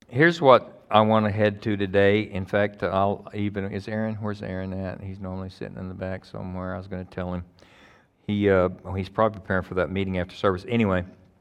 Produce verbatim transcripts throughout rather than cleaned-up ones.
Here's what I want to head to today. In fact, I'll even is Aaron. Where's Aaron at? He's normally sitting in the back somewhere. I was going to tell him. He uh, he's probably preparing for that meeting after service. Anyway,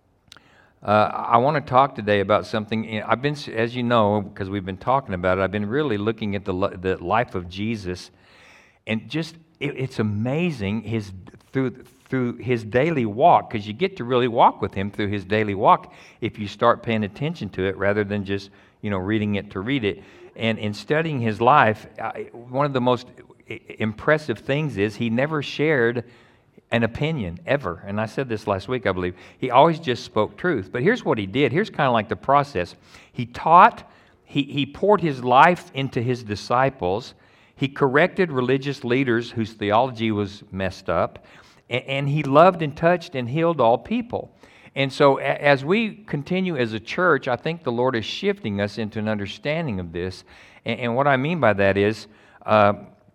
uh, I want to talk today about something. You know, I've been, as you know, because we've been talking about it. I've been really looking at the li- the life of Jesus, and just it, it's amazing his through through his daily walk, because you get to really walk with him through his daily walk if you start paying attention to it rather than just you know reading it to read it. And in studying his life, I, one of the most impressive things is he never shared an opinion ever. And I said this last week, I believe. He always just spoke truth. But here's what he did. Here's kind of like the process. He taught, he, he poured his life into his disciples. He corrected religious leaders whose theology was messed up. And, and he loved and touched and healed all people. And so a, as we continue as a church, I think the Lord is shifting us into an understanding of this. And, and what I mean by that is, uh,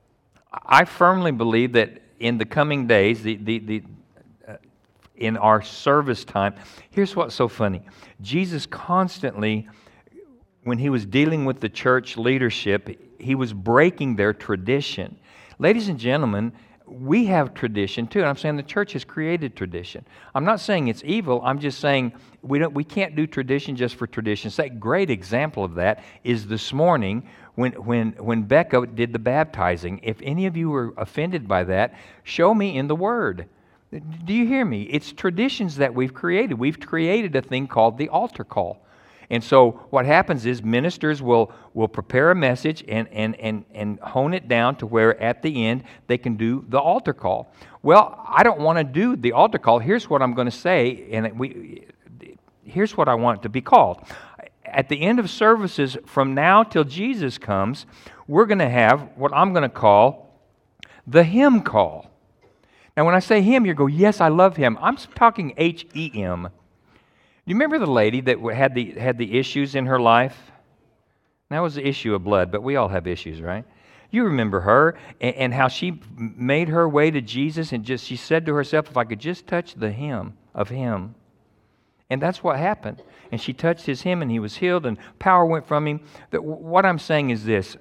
I firmly believe that in the coming days, the, the, the, uh, in our service time, here's what's so funny. Jesus constantly, when he was dealing with the church leadership, he was breaking their tradition. Ladies and gentlemen, we have tradition too. And I'm saying the church has created tradition. I'm not saying it's evil. I'm just saying we don't. We can't do tradition just for tradition's sake. Great example of that is this morning when when when Becca did the baptizing. If any of you were offended by that, show me in the Word. Do you hear me? It's traditions that we've created. We've created a thing called the altar call. And so what happens is ministers will, will prepare a message and, and, and, and hone it down to where at the end they can do the altar call. Well, I don't want to do the altar call. Here's what I'm going to say, and we, here's what I want it to be called. At the end of services, from now till Jesus comes, we're going to have what I'm going to call the hymn call. Now, when I say hymn, you go, yes, I love him. I'm talking H E M. You remember the lady that had the had the issues in her life? That was the issue of blood, but we all have issues, right? You remember her and, and how she made her way to Jesus and just she said to herself, if I could just touch the hem of him. And that's what happened. And she touched his hem and he was healed and power went from him. That what I'm saying is this.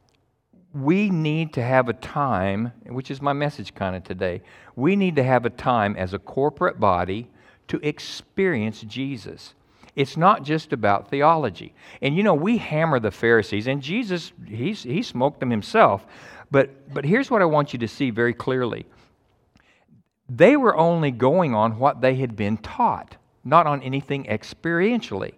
We need to have a time, which is my message kind of today. We need to have a time as a corporate body to experience Jesus. It's not just about theology. And you know, we hammer the Pharisees, and Jesus, he's, he smoked them himself. But, but here's what I want you to see very clearly. They were only going on what they had been taught, not on anything experientially.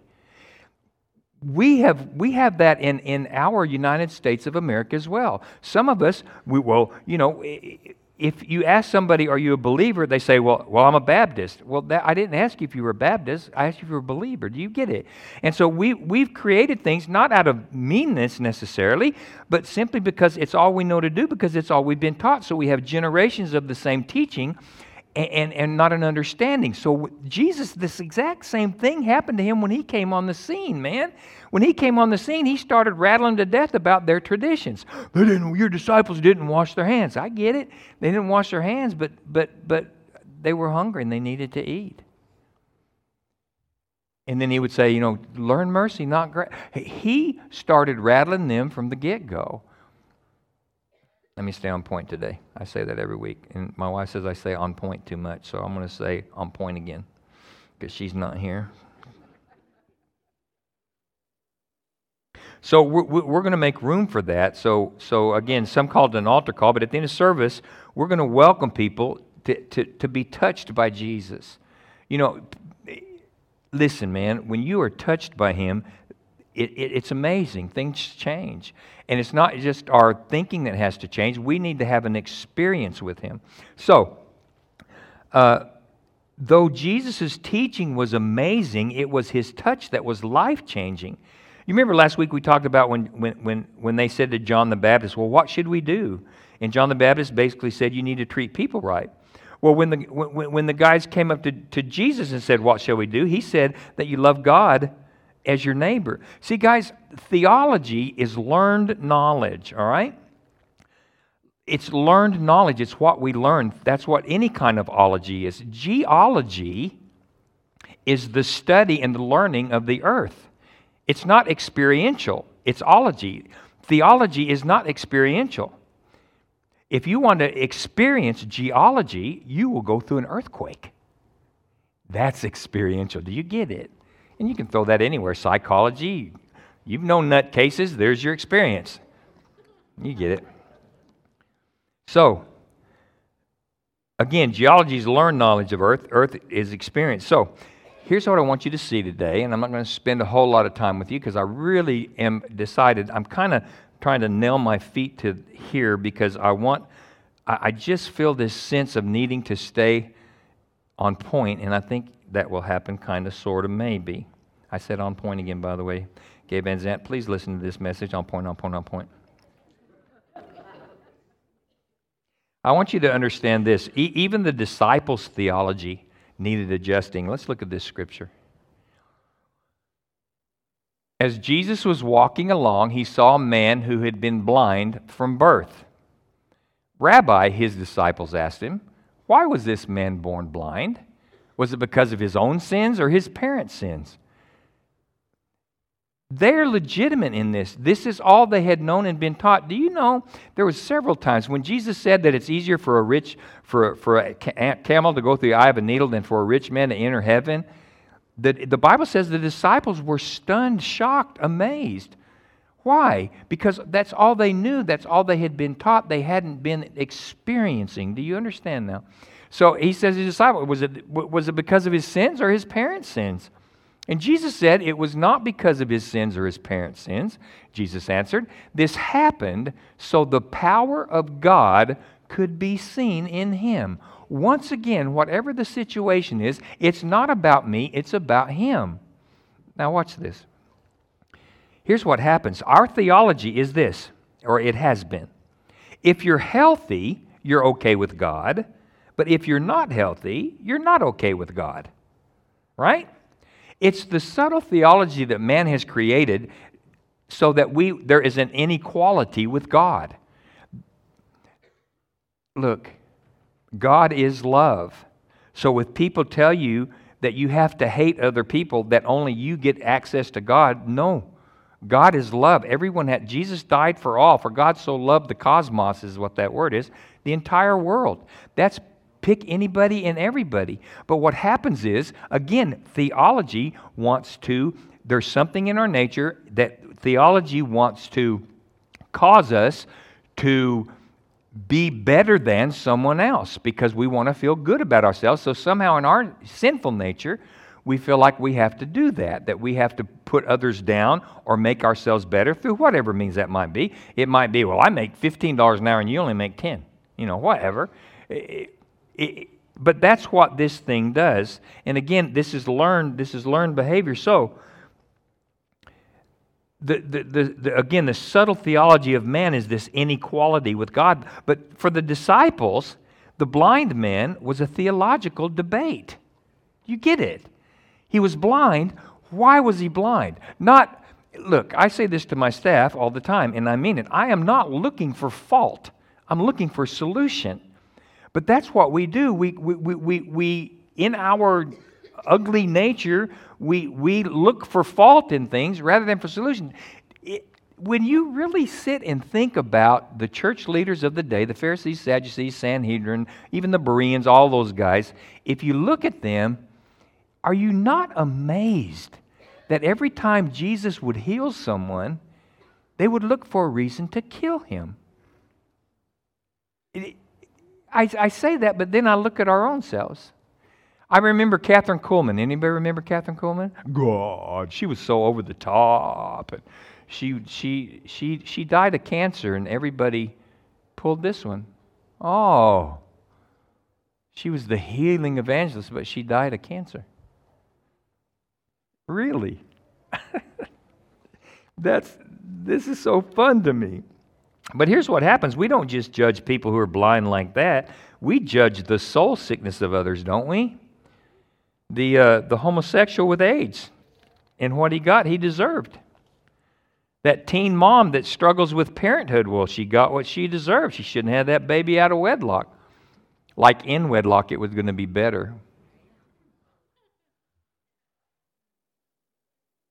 We have we have that in, in our United States of America as well. Some of us, we well, you know, if you ask somebody, are you a believer? They say, well, well, I'm a Baptist. Well, that, I didn't ask you if you were a Baptist. I asked you if you were a believer. Do you get it? And so we, we've created things not out of meanness necessarily, but simply because it's all we know to do, because it's all we've been taught. So we have generations of the same teaching and, and, and not an understanding. So Jesus, this exact same thing happened to him when he came on the scene, man. When he came on the scene, he started rattling to death about their traditions. They didn't, your disciples didn't wash their hands. I get it. They didn't wash their hands, but but but they were hungry and they needed to eat. And then he would say, you know, learn mercy, not grace. He started rattling them from the get-go. Let me stay on point today. I say that every week. And my wife says I say on point too much, so I'm going to say on point again because she's not here. So we're, we're going to make room for that. So, so again, some call it an altar call, but at the end of service, we're going to welcome people to, to, to be touched by Jesus. You know, listen, man, when you are touched by him, it, it, it's amazing. Things change. And it's not just our thinking that has to change. We need to have an experience with him. So, uh, though Jesus' teaching was amazing, it was his touch that was life-changing. You remember last week we talked about when, when, when, when they said to John the Baptist, well, what should we do? And John the Baptist basically said, you need to treat people right. Well, when the, when, when the guys came up to, to Jesus and said, what shall we do? He said that you love God as your neighbor. See, guys, theology is learned knowledge, all right? It's learned knowledge. It's what we learn. That's what any kind of ology is. Geology is the study and the learning of the earth. It's not experiential. It's ology. Theology is not experiential. If you want to experience geology, you will go through an earthquake. That's experiential. Do you get it? And you can throw that anywhere. Psychology, you've known nutcases, there's your experience. You get it. So, again, geology is learned knowledge of Earth. Earth is experience. So, here's what I want you to see today, and I'm not going to spend a whole lot of time with you because I really am decided. I'm kind of trying to nail my feet to here because I want, I, I just feel this sense of needing to stay on point, and I think that will happen kind of, sort of, maybe. I said on point again, by the way. Gabe Van Zant, please listen to this message, on point, on point, on point. I want you to understand this. E- even the disciples' theology needed adjusting. Let's look at this scripture. As Jesus was walking along, he saw a man who had been blind from birth. Rabbi, his disciples asked him, why was this man born blind? Was it because of his own sins or his parents' sins? They're legitimate in this. This is all they had known and been taught. Do you know, there was several times when Jesus said that it's easier for a rich, for a, for a camel to go through the eye of a needle than for a rich man to enter heaven. The, the Bible says the disciples were stunned, shocked, amazed. Why? Because that's all they knew. That's all they had been taught. They hadn't been experiencing. Do you understand now? So he says to his disciples, was it, was it because of his sins or his parents' sins? And Jesus said it was not because of his sins or his parents' sins. Jesus answered, this happened so the power of God could be seen in him. Once again, whatever the situation is, it's not about me, it's about him. Now watch this. Here's what happens. Our theology is this, or it has been. If you're healthy, you're okay with God. But if you're not healthy, you're not okay with God. Right? It's the subtle theology that man has created so that we there is an inequality with God. Look, God is love. So if people tell you that you have to hate other people, that only you get access to God, no. God is love. Everyone had, Jesus died for all. For God so loved the cosmos is what that word is, the entire world. That's pick anybody and everybody. But what happens is, again, theology wants to, there's something in our nature that theology wants to cause us to be better than someone else because we want to feel good about ourselves. So somehow in our sinful nature, we feel like we have to do that, that we have to put others down or make ourselves better through whatever means that might be. It might be, well, I make fifteen dollars an hour and you only make ten dollars. You know, whatever. It, it, but that's what this thing does. And again, this is learned, this is learned behavior. So, The, the, the, the, again, the subtle theology of man is this inequality with God. But for the disciples, the blind man was a theological debate. You get it? He was blind. Why was he blind? Not, look, I say this to my staff all the time, and I mean it. I am not looking for fault. I'm looking for solution. But that's what we do. We, we, we, we, we in our ugly nature, we we look for fault in things rather than for solution. It, when you really sit and think about the church leaders of the day, the Pharisees, Sadducees, Sanhedrin, even the Bereans, all those guys, if you look at them, are you not amazed that every time Jesus would heal someone, they would look for a reason to kill him? It, I, I say that, but then I look at our own selves. I remember Catherine Kuhlman. Anybody remember Catherine Kuhlman? God, she was so over the top. And she she she she died of cancer, and everybody pulled this one. Oh, she was the healing evangelist, but she died of cancer. Really? That's this is so fun to me. But here's what happens. We don't just judge people who are blind like that. We judge the soul sickness of others, don't we? The uh, the homosexual with AIDS and what he got, he deserved. That teen mom that struggles with parenthood, well, she got what she deserved. She shouldn't have that baby out of wedlock. Like in wedlock, it was going to be better.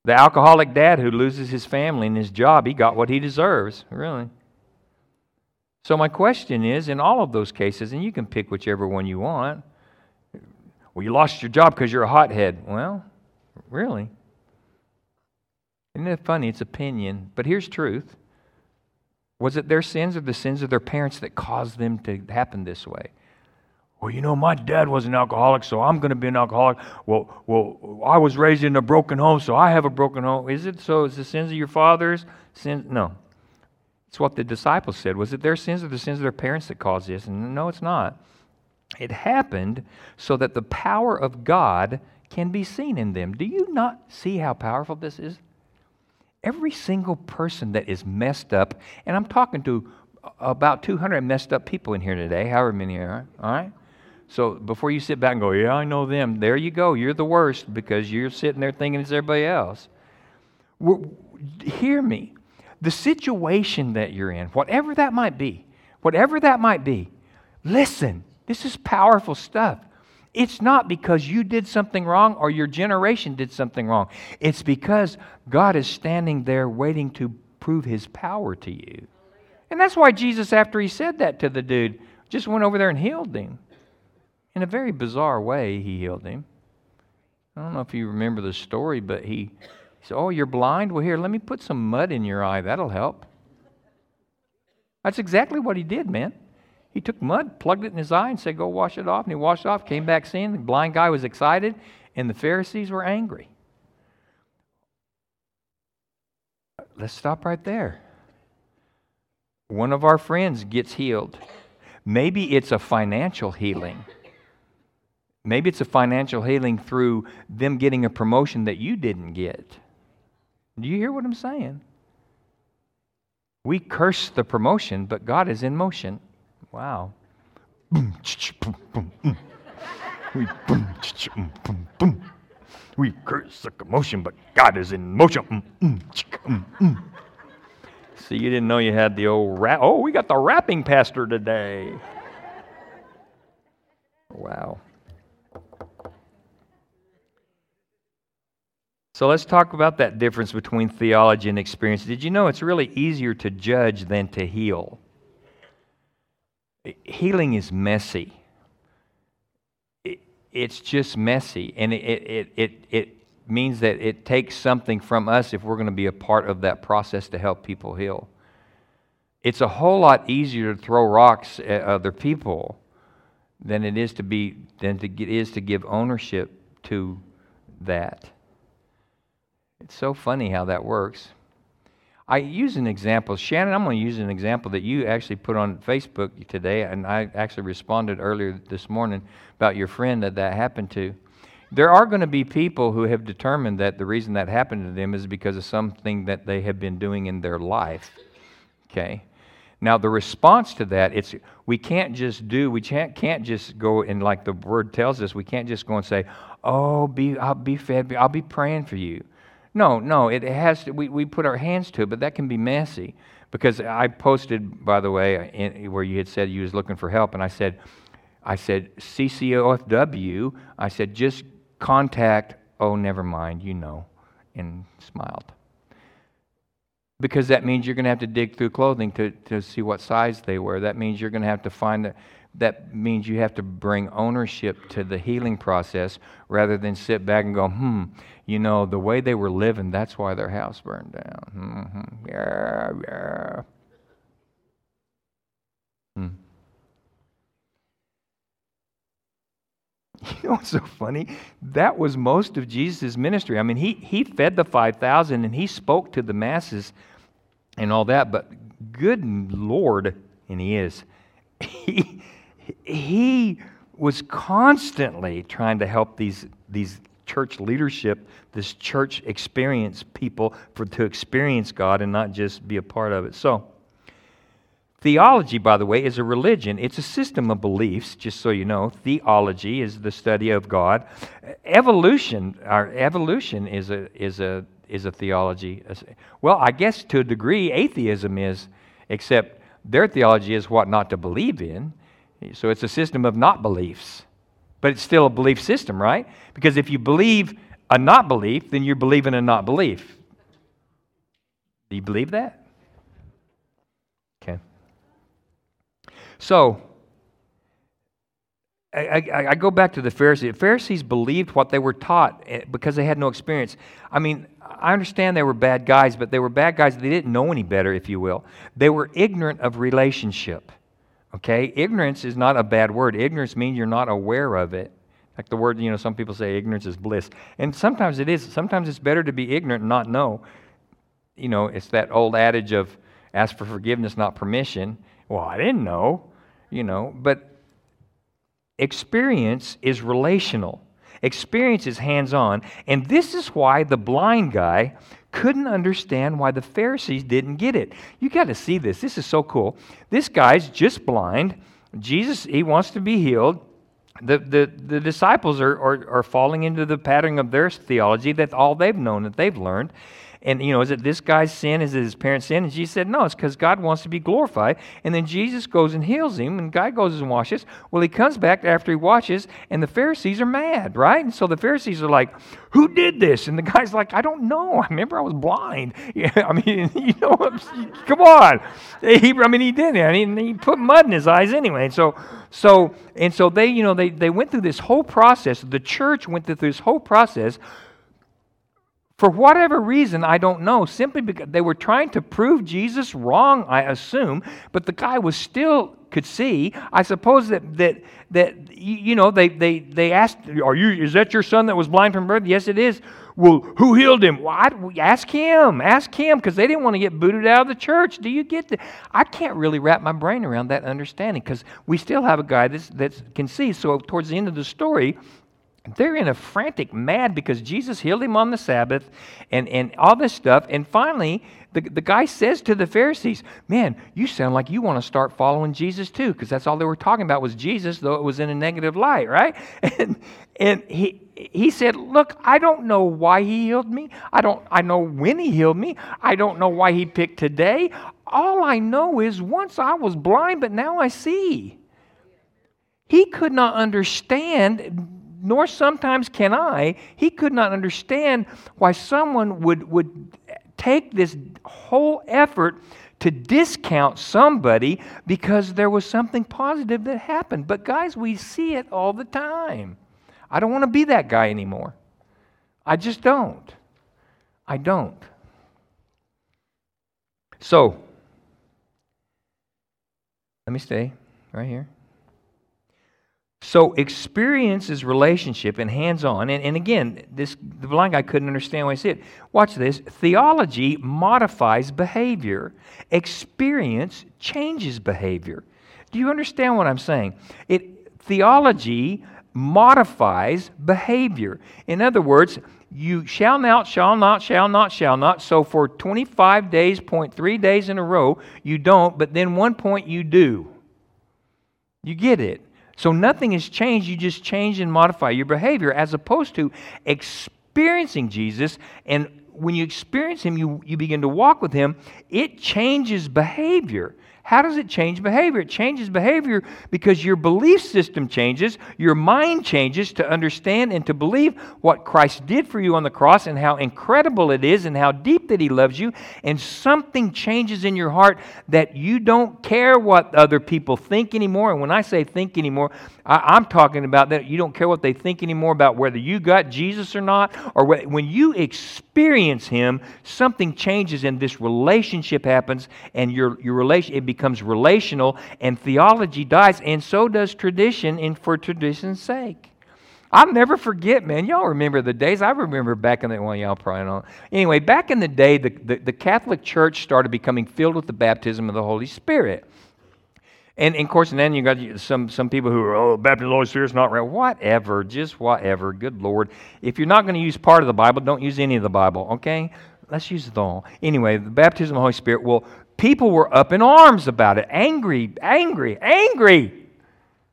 The alcoholic dad who loses his family and his job, he got what he deserves, really. So my question is, in all of those cases, and you can pick whichever one you want, well, you lost your job because you're a hothead. Well, really? Isn't it funny? It's opinion. But here's truth. Was it their sins or the sins of their parents that caused them to happen this way? Well, you know, my dad was an alcoholic, so I'm going to be an alcoholic. Well, well, I was raised in a broken home, so I have a broken home. Is it so? Is the sins of your fathers? Sin? No. It's what the disciples said. Was it their sins or the sins of their parents that caused this? And no, it's not. It happened so that the power of God can be seen in them. Do you not see how powerful this is? Every single person that is messed up, and I'm talking to about two hundred messed up people in here today, however many are, all right? So before you sit back and go, yeah, I know them, there you go. You're the worst because you're sitting there thinking it's everybody else. We're, hear me. The situation that you're in, whatever that might be, whatever that might be, listen, this is powerful stuff. It's not because you did something wrong or your generation did something wrong. It's because God is standing there waiting to prove His power to you. And that's why Jesus, after He said that to the dude, just went over there and healed him. In a very bizarre way, He healed him. I don't know if you remember the story, but He... He said, oh, you're blind? Well, here, let me put some mud in your eye. That'll help. That's exactly what He did, man. He took mud, plugged it in his eye, and said, go wash it off. And he washed it off, came back seeing. The blind guy was excited, and the Pharisees were angry. Let's stop right there. One of our friends gets healed. Maybe it's a financial healing. Maybe it's a financial healing through them getting a promotion that you didn't get. Do you hear what I'm saying? We curse the promotion, but God is in motion. Wow. We we curse the commotion, but God is in motion. See, you didn't know you had the old rap. Oh, we got the rapping pastor today. Wow. So let's talk about that difference between theology and experience. Did you know it's really easier to judge than to heal? Healing is messy. It, it's just messy. And it, it, it, it means that it takes something from us if we're going to be a part of that process to help people heal. It's a whole lot easier to throw rocks at other people than it is to be than to get, is to give ownership to that. It's so funny how that works. I use an example. Shannon, I'm going to use an example that you actually put on Facebook today, and I actually responded earlier this morning about your friend that that happened to. There are going to be people who have determined that the reason that happened to them is because of something that they have been doing in their life. Okay? Now, the response to that, it's we can't just do, we can't, can't just go and like the Word tells us, we can't just go and say, oh, be, I'll be fed, I'll be praying for you. No, no, it has to, we, we put our hands to it, but that can be messy. Because I posted, by the way, in, where you had said you was looking for help, and I said, I said, C C O F W, I said, just contact, oh, never mind, you know, and smiled. Because that means you're going to have to dig through clothing to, to see what size they were. That means you're going to have to find that. That means you have to bring ownership to the healing process rather than sit back and go, hmm, you know, the way they were living, that's why their house burned down. Mm-hmm. Yeah, yeah. Hmm. You know what's so funny? That was most of Jesus' ministry. I mean, he, he fed the five thousand and he spoke to the masses and all that, but good Lord, and he is, he... He was constantly trying to help these, these church leadership, this church experience people for to experience God and not just be a part of it. So, theology, by the way, is a religion. It's a system of beliefs, just so you know. Theology is the study of God. Evolution, our evolution is a is a is a theology. Well, I guess to a degree, atheism is, except their theology is what not to believe in. So it's a system of not beliefs, but it's still a belief system, right? Because if you believe a not belief, then you're believing a not belief. Do you believe that? Okay. So, I, I, I go back to the Pharisees. The Pharisees believed what they were taught because they had no experience. I mean, I understand they were bad guys, but they were bad guys. They didn't know any better, if you will. They were ignorant of relationship. Okay? Ignorance is not a bad word. Ignorance means you're not aware of it. Like the word, you know, some people say ignorance is bliss. And sometimes it is. Sometimes it's better to be ignorant and not know. You know, it's that old adage of ask for forgiveness, not permission. Well, I didn't know, you know, but experience is relational. Experience is hands-on. And this is why the blind guy couldn't understand why the Pharisees didn't get it. You got to see this. This is so cool. This guy's just blind. Jesus, he wants to be healed. The, the, the disciples are, are, are falling into the pattern of their theology. That's all they've known, that they've learned. And, you know, is it this guy's sin? Is it his parents' sin? And Jesus said, no, it's because God wants to be glorified. And then Jesus goes and heals him, and the guy goes and washes. Well, he comes back after he washes, and the Pharisees are mad, right? And so the Pharisees are like, who did this? And the guy's like, I don't know. I remember I was blind. Yeah, I mean, you know, come on. He, I mean, he did it. I mean, he put mud in his eyes anyway. And so, so, and so they, you know, they, they went through this whole process. The church went through this whole process. For whatever reason, I don't know, simply because they were trying to prove Jesus wrong, I assume, but the guy was still could see. I suppose that that that you know they they they asked, "Are you? Is that your son that was blind from birth?" Yes, it is. Well, who healed him? Well, I, ask him. Ask him, because they didn't want to get booted out of the church. Do you get that? I can't really wrap my brain around that understanding, because we still have a guy that's that can see. So towards the end of the story, they're in a frantic mad because Jesus healed him on the Sabbath and, and all this stuff. And finally, the, the guy says to the Pharisees, man, you sound like you want to start following Jesus too, because that's all they were talking about was Jesus, though it was in a negative light, right? And, and he he said, look, I don't know why he healed me. I don't. I know when he healed me. I don't know why he picked today. All I know is once I was blind, but now I see. He could not understand, nor sometimes can I, he could not understand why someone would, would take this whole effort to discount somebody because there was something positive that happened. But guys, we see it all the time. I don't want to be that guy anymore. I just don't. I don't. So, let me stay right here. So experience is relationship and hands-on. And, and again, this the blind guy couldn't understand why he said it. Watch this. Theology modifies behavior. Experience changes behavior. Do you understand what I'm saying? It theology modifies behavior. In other words, you shall not, shall not, shall not, shall not. So for twenty-five days, point three days in a row, you don't, but then one point you do. You get it? So nothing has changed. You just change and modify your behavior as opposed to experiencing Jesus. And when you experience Him, you, you begin to walk with Him. It changes behavior. How does it change behavior? It changes behavior because your belief system changes, your mind changes to understand and to believe what Christ did for you on the cross and how incredible it is and how deep that He loves you, and something changes in your heart that you don't care what other people think anymore. And when I say think anymore, I, I'm talking about that you don't care what they think anymore about whether you got Jesus or not, or wh- when you experience Him, something changes and this relationship happens, and your, your relation, it becomes relational, and theology dies, and so does tradition, and for tradition's sake. I'll never forget, man. Y'all remember the days. I remember back in the, well, y'all probably don't. Anyway, back in the day, the, the, the Catholic Church started becoming filled with the baptism of the Holy Spirit. And, and of course, and then you got some, some people who are, oh, baptism of the Holy Spirit's not real. Whatever, just whatever. Good Lord. If you're not going to use part of the Bible, don't use any of the Bible, okay? Let's use it all. Anyway, the baptism of the Holy Spirit, well, people were up in arms about it. Angry, angry, angry.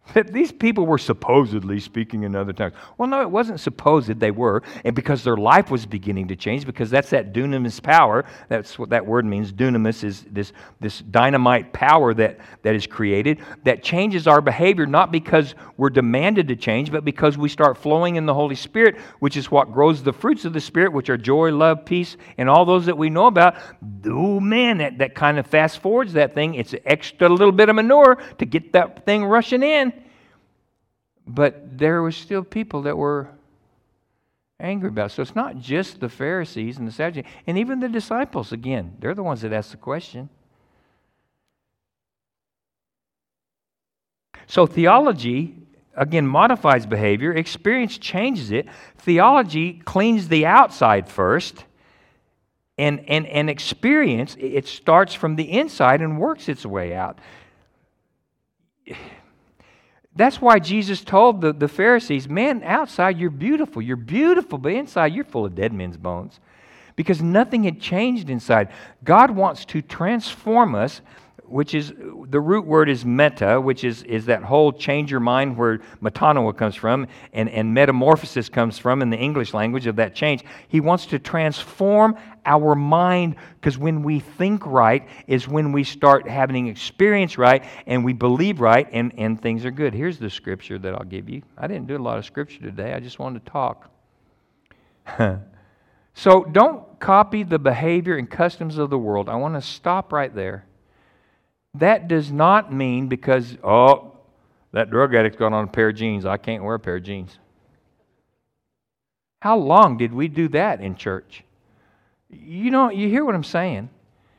That these people were supposedly speaking in other tongues. Well, no, it wasn't supposed, they were. And because their life was beginning to change, because that's that dunamis power. That's what that word means. Dunamis is this, this dynamite power that, that is created that changes our behavior, not because we're demanded to change, but because we start flowing in the Holy Spirit, which is what grows the fruits of the Spirit, which are joy, love, peace, and all those that we know about. Oh, man, that, that kind of fast forwards that thing. It's an extra little bit of manure to get that thing rushing in. But there were still people that were angry about it. So it's not just the Pharisees and the Sadducees, and even the disciples, again, they're the ones that ask the question. So theology, again, modifies behavior. Experience changes it. Theology cleans the outside first. And, and, and experience, it starts from the inside and works its way out. That's why Jesus told the, the Pharisees, man, outside you're beautiful. You're beautiful, but inside you're full of dead men's bones. Because nothing had changed inside. God wants to transform us, which is, the root word is meta, which is, is that whole change your mind where metanoia comes from, and, and metamorphosis comes from in the English language of that change. He wants to transform our mind, because when we think right is when we start having experience right, and we believe right, and, and things are good. Here's the scripture that I'll give you. I didn't do a lot of scripture today. I just wanted to talk. So don't copy the behavior and customs of the world. I want to stop right there. That does not mean because, oh, that drug addict's got on a pair of jeans, I can't wear a pair of jeans. How long did we do that in church? You know, you hear what I'm saying?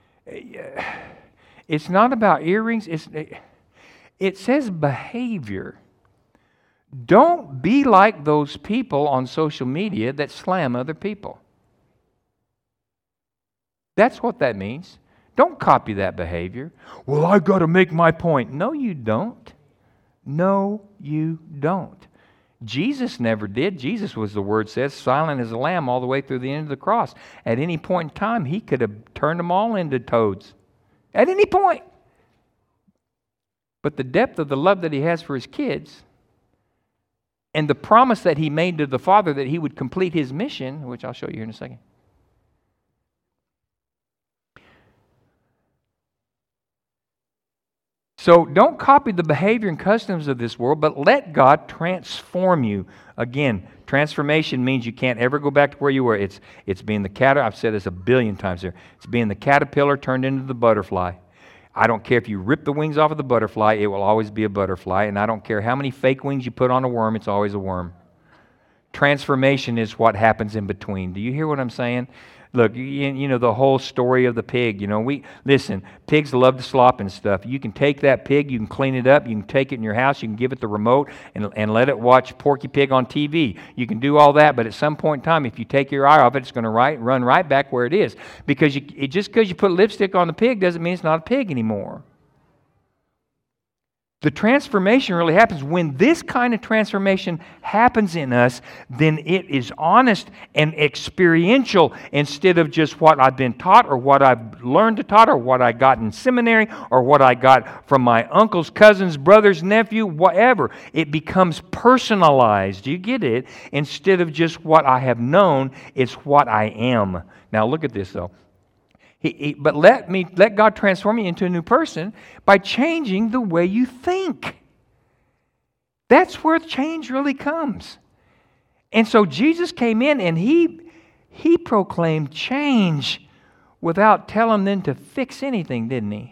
It's not about earrings. It's, it says behavior. Don't be like those people on social media that slam other people. That's what that means. Don't copy that behavior. Well, I've got to make my point. No, you don't. No, you don't. Jesus never did. Jesus was, the word says, silent as a lamb all the way through the end of the cross. At any point in time, he could have turned them all into toads. At any point. But the depth of the love that he has for his kids and the promise that he made to the Father that he would complete his mission, which I'll show you here in a second. So don't copy the behavior and customs of this world, but let God transform you. Again, transformation means you can't ever go back to where you were. It's, it's being the caterpillar. I've said this a billion times here. It's being the caterpillar turned into the butterfly. I don't care if you rip the wings off of the butterfly, it will always be a butterfly. And I don't care how many fake wings you put on a worm, it's always a worm. Transformation is what happens in between. Do you hear what I'm saying? Look, you, you know, the whole story of the pig, you know, we, listen, pigs love to slop and stuff. You can take that pig, you can clean it up, you can take it in your house, you can give it the remote and, and let it watch Porky Pig on T V. You can do all that, but at some point in time, if you take your eye off it, it's going to right, run right back where it is. Because you, it, just because you put lipstick on the pig doesn't mean it's not a pig anymore. The transformation really happens. When this kind of transformation happens in us, then it is honest and experiential instead of just what I've been taught or what I've learned to taught or what I got in seminary or what I got from my uncles, cousins, brothers, nephew, whatever. It becomes personalized. You get it? Instead of just what I have known, it's what I am. Now look at this though. He, he, but let me let God transform you into a new person by changing the way you think. That's where change really comes. And so Jesus came in and he he proclaimed change without telling them to fix anything, didn't he?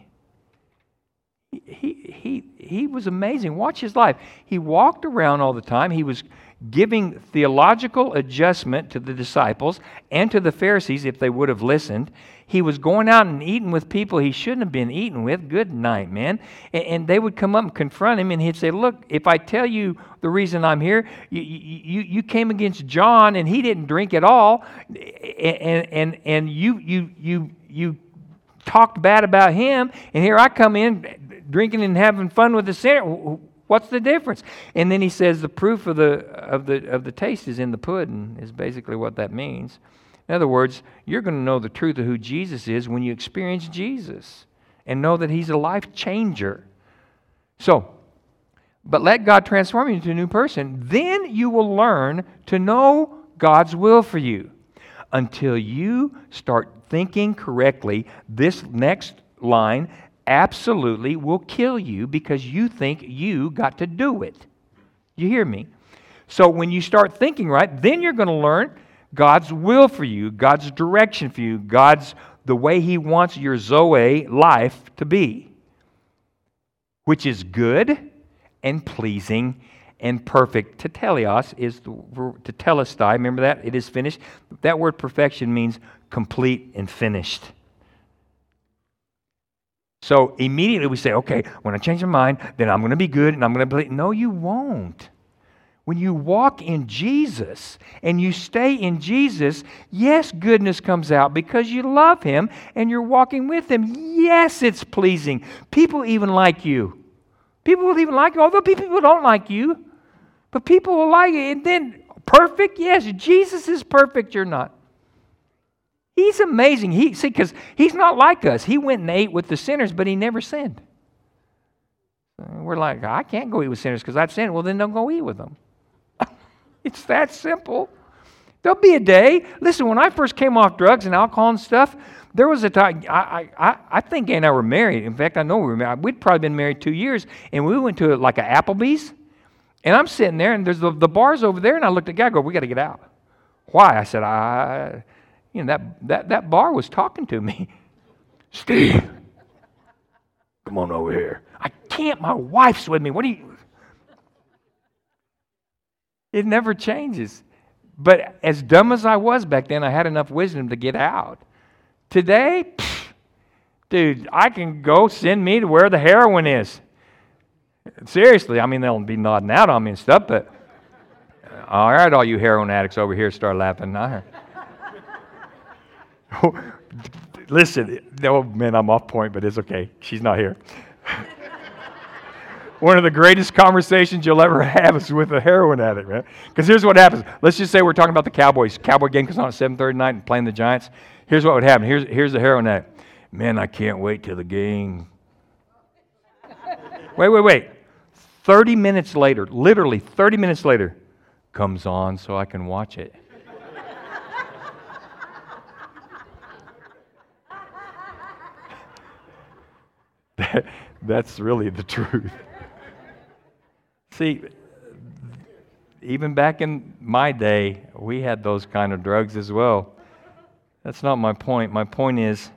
He he he was amazing. Watch his life. He walked around all the time. He was giving theological adjustment to the disciples and to the Pharisees if they would have listened. He was going out and eating with people he shouldn't have been eating with. Good night, man. And, and they would come up and confront him, and he'd say, look, if I tell you the reason I'm here, you, you, you came against John, and he didn't drink at all, and, and, and you, you, you, you talked bad about him, and here I come in drinking and having fun with the sinner. What's the difference? And then he says the proof of the of the of the taste is in the pudding, is basically what that means. In other words, you're going to know the truth of who Jesus is when you experience Jesus and know that he's a life changer. So, but let God transform you into a new person. Then you will learn to know God's will for you. Until you start thinking correctly, this next line absolutely will kill you because you think you got to do it. You hear me? So when you start thinking right, then you're going to learn God's will for you, God's direction for you, God's the way He wants your Zoe life to be, which is good and pleasing and perfect. Tetelios is the tetelestai. Remember that? It is finished. That word perfection means complete and finished. So immediately we say, okay, when I change my mind, then I'm going to be good and I'm going to believe. No, you won't. When you walk in Jesus and you stay in Jesus, yes, goodness comes out because you love Him and you're walking with Him. Yes, it's pleasing. People even like you. People will even like you, although people don't like you. But people will like it. And then, perfect? Yes, Jesus is perfect. You're not. He's amazing. He see, because He's not like us. He went and ate with the sinners, but He never sinned. We're like, I can't go eat with sinners because I'd sinned. Well, then don't go eat with them. It's that simple. There'll be a day. Listen, when I first came off drugs and alcohol and stuff, there was a time, I, I, I think Ann and I were married. In fact, I know we were married. We'd probably been married two years, and we went to like a Applebee's. And I'm sitting there, and there's the, the bar's over there, and I looked at the guy, I go, we got to get out. Why? I said, I, you know, that, that, that bar was talking to me. Steve, come on over here. I can't, my wife's with me. What do you... It never changes. But as dumb as I was back then, I had enough wisdom to get out. Today, pff, dude, I can go, send me to where the heroin is. Seriously, I mean, they'll be nodding out on me and stuff, but all right, all you heroin addicts over here start laughing. Listen, oh man, I'm off point, but it's okay. She's not here. One of the greatest conversations you'll ever have is with a heroin addict, right? Because here's what happens. Let's just say we're talking about the Cowboys. Cowboy game comes on at seven thirty tonight and playing the Giants. Here's what would happen. Here's, here's the heroin addict. Man, I can't wait till the game. Wait, wait, wait. thirty minutes later, literally thirty minutes later, comes on so I can watch it. that, that's really the truth. See, even back in my day, we had those kind of drugs as well. That's not my point. My point is,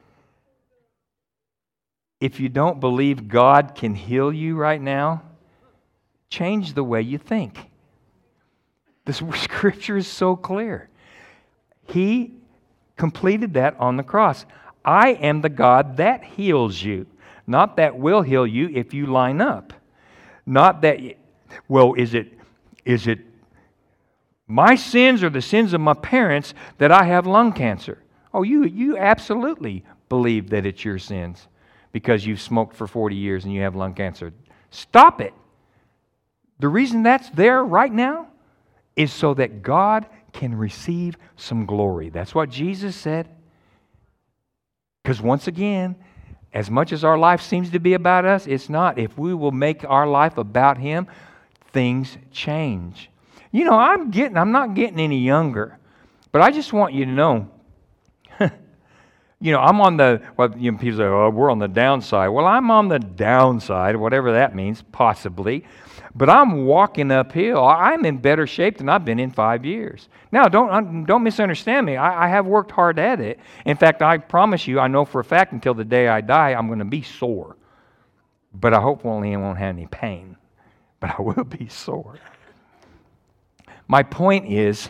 if you don't believe God can heal you right now, change the way you think. The scripture is so clear. He completed that on the cross. I am the God that heals you, not that will heal you if you line up. Not that, well, is it, is it my sins or the sins of my parents that I have lung cancer? Oh, you, you absolutely believe that it's your sins because you've smoked for forty years and you have lung cancer. Stop it. The reason that's there right now is so that God can receive some glory. That's what Jesus said. Because once again, as much as our life seems to be about us, it's not. If we will make our life about Him, things change. You know, I'm getting, I'm not getting any younger, but I just want you to know, you know, I'm on the, well, you know, people say, oh, we're on the downside. Well, I'm on the downside, whatever that means, possibly. But I'm walking uphill. I'm in better shape than I've been in five years. Now, don't don't misunderstand me. I, I have worked hard at it. In fact, I promise you, I know for a fact until the day I die, I'm going to be sore. But I hope only I won't have any pain. But I will be sore. My point is,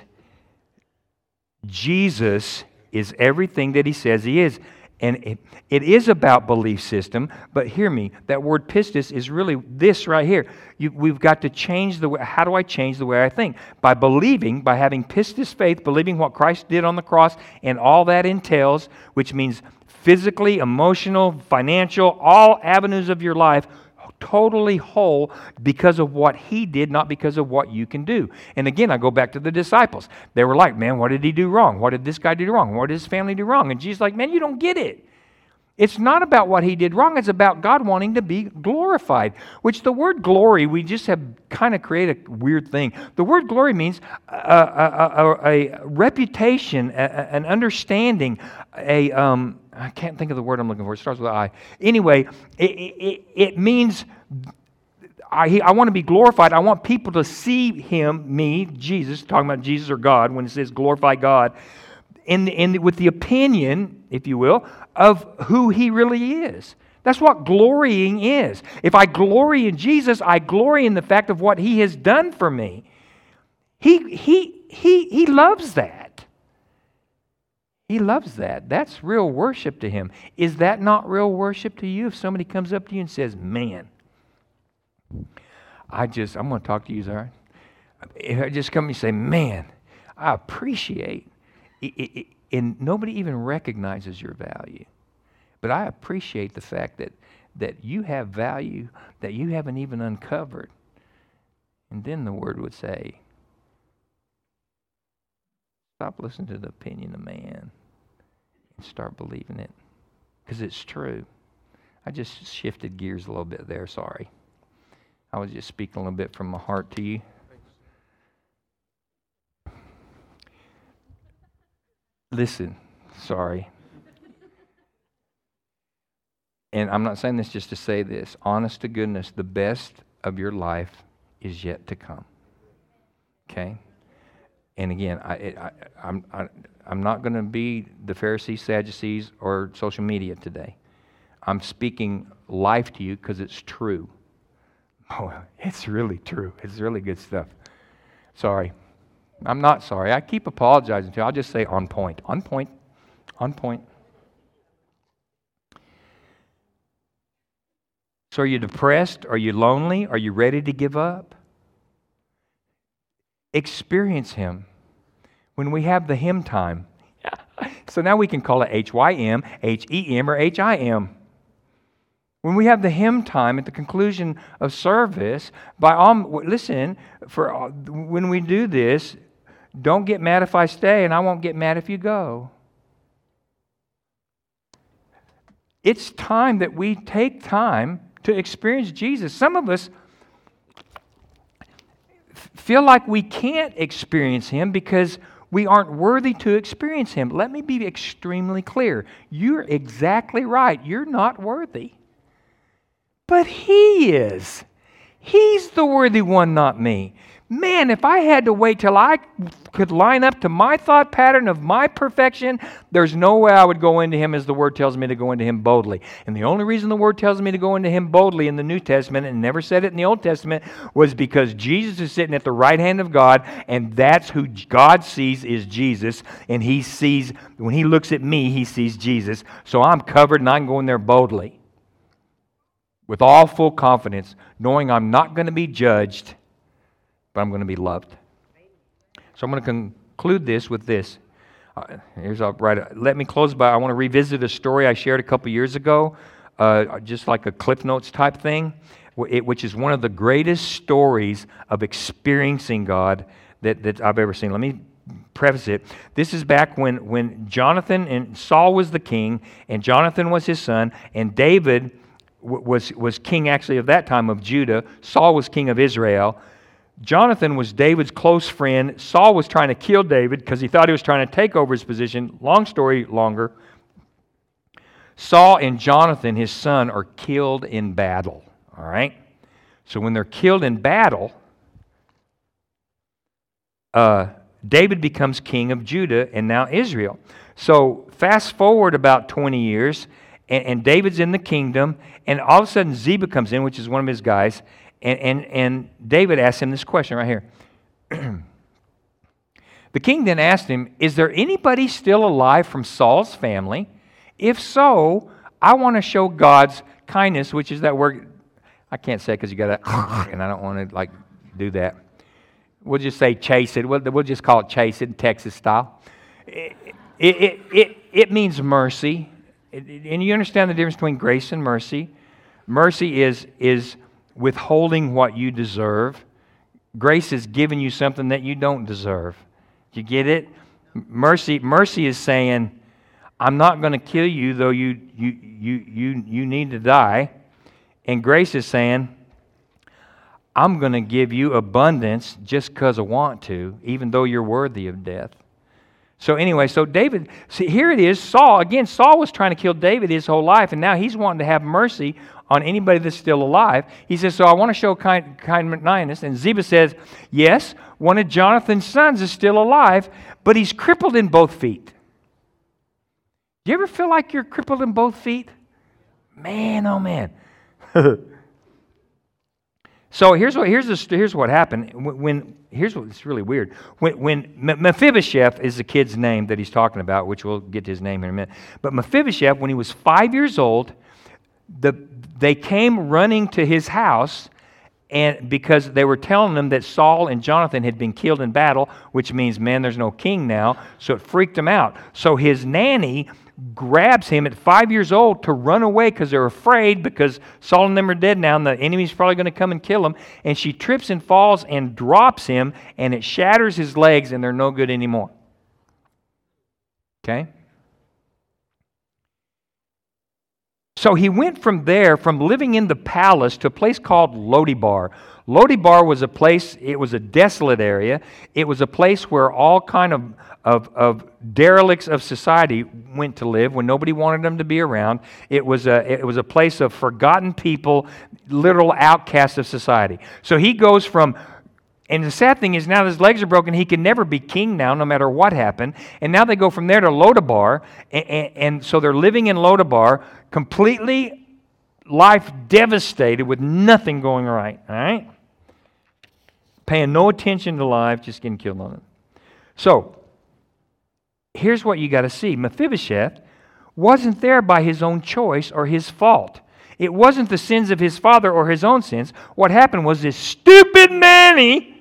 Jesus is everything that He says He is. And it, it is about belief system, but hear me, that word pistis is really this right here. You, we've got to change the way, how do I change the way I think? By believing, by having pistis faith, believing what Christ did on the cross and all that entails, which means physically, emotional, financial, all avenues of your life, totally whole because of what He did, not because of what you can do. And again, I go back to the disciples. They were like, man, what did he do wrong? What did this guy do wrong? What did his family do wrong? And Jesus is like, man, you don't get it. It's not about what he did wrong. It's about God wanting to be glorified, which the word glory, we just have kind of created a weird thing. The word glory means a, a, a, a reputation, a, an understanding, a, um, I can't think of the word I'm looking for. It starts with an I. Anyway, it, it, it means I, I want to be glorified. I want people to see him, me, Jesus, talking about Jesus or God, when it says glorify God, in, in, with the opinion, if you will, of who he really is. That's what glorying is. If I glory in Jesus, I glory in the fact of what he has done for me. He, he, he, he loves that. He loves that. That's real worship to him. Is that not real worship to you? If somebody comes up to you and says, man, I just, I'm going to talk to you, is that right? If I just come and say, man, I appreciate it, it, it, and nobody even recognizes your value. But I appreciate the fact that, that you have value that you haven't even uncovered. And then the word would say, stop listening to the opinion of man and start believing it. Because it's true. I just shifted gears a little bit there, sorry. I was just speaking a little bit from my heart to you. Listen, sorry. And I'm not saying this just to say this. Honest to goodness, the best of your life is yet to come. Okay? And again, I, I, I'm, I, I'm not going to be the Pharisees, Sadducees, or social media today. I'm speaking life to you because it's true. Oh, it's really true. It's really good stuff. Sorry. I'm not sorry. I keep apologizing to you. I'll just say on point. On point. On point. So are you depressed? Are you lonely? Are you ready to give up? Experience him. When we have the hymn time. So now we can call it H Y M, H E M, or H I M. When we have the hymn time at the conclusion of service, by all, listen, for when we do this, don't get mad if I stay, and I won't get mad if you go. It's time that we take time to experience Jesus. Some of us feel like we can't experience him because we aren't worthy to experience him. Let me be extremely clear. You're exactly right. You're not worthy. But he is. He's the worthy one, not me. Man, if I had to wait till I could line up to my thought pattern of my perfection, there's no way I would go into him as the Word tells me to go into him boldly. And the only reason the Word tells me to go into him boldly in the New Testament, and never said it in the Old Testament, was because Jesus is sitting at the right hand of God, and that's who God sees is Jesus. And he sees, when he looks at me, he sees Jesus. So I'm covered and I can go in there boldly with all full confidence, knowing I'm not going to be judged, but I'm going to be loved. So I'm going to conclude this with this. Uh, here's I'll write. Let me close by. I want to revisit a story I shared a couple years ago, uh, just like a Cliff Notes type thing, which is one of the greatest stories of experiencing God that, that I've ever seen. Let me preface it. This is back when when Jonathan and Saul was the king, and Jonathan was his son, and David was was king actually of that time of Judah. Saul was king of Israel. Jonathan was David's close friend. Saul was trying to kill David because he thought he was trying to take over his position. Long story longer. Saul and Jonathan, his son, are killed in battle. All right? So when they're killed in battle, uh, David becomes king of Judah and now Israel. So fast forward about twenty years, and, and David's in the kingdom, and all of a sudden Ziba comes in, which is one of his guys, And, and, and David asked him this question right here. The king then asked him, is there anybody still alive from Saul's family? If so, I want to show God's kindness, which is that word, I can't say it because you got to, and I don't want to like do that. We'll just say chase it. We'll, we'll just call it chase it, Texas style. It, it, it, it, it means mercy. It, and you understand the difference between grace and mercy. Mercy is is... withholding what you deserve. Grace is giving you something that you don't deserve. Do you get it? Mercy, mercy is saying, I'm not going to kill you, though you, you, you, you, you need to die. And grace is saying, I'm going to give you abundance just because I want to, even though you're worthy of death. So anyway, so David, see, here it is, Saul, again, Saul was trying to kill David his whole life, and now he's wanting to have mercy on anybody that's still alive. He says, so I want to show kind, kindness. And Ziba says, yes, one of Jonathan's sons is still alive, but he's crippled in both feet. Do you ever feel like you're crippled in both feet? Man, oh man. So here's what here's the, here's what happened. When, when here's what's really weird. When when Mephibosheth is the kid's name that he's talking about, which we'll get to his name in a minute. But Mephibosheth, when he was five years old, the they came running to his house, and because they were telling him that Saul and Jonathan had been killed in battle, which means, man, there's no king now. So it freaked him out. So his nanny grabs him at five years old to run away because they're afraid because Saul and them are dead now and the enemy's probably going to come and kill him. And she trips and falls and drops him, and it shatters his legs, and they're no good anymore. Okay? So he went from there, from living in the palace, to a place called Lodibar. Lodibar was a place, it was a desolate area. It was a place where all kind of, of, of derelicts of society went to live when nobody wanted them to be around. It was a, it was a place of forgotten people, literal outcasts of society. So he goes from, and the sad thing is now his legs are broken, he can never be king now, no matter what happened. And now they go from there to Lodabar, and, and, and so they're living in Lodabar, completely life devastated with nothing going right, all right? Paying no attention to life, just getting killed on it. So, here's what you got to see. Mephibosheth wasn't there by his own choice or his fault. It wasn't the sins of his father or his own sins. What happened was this stupid nanny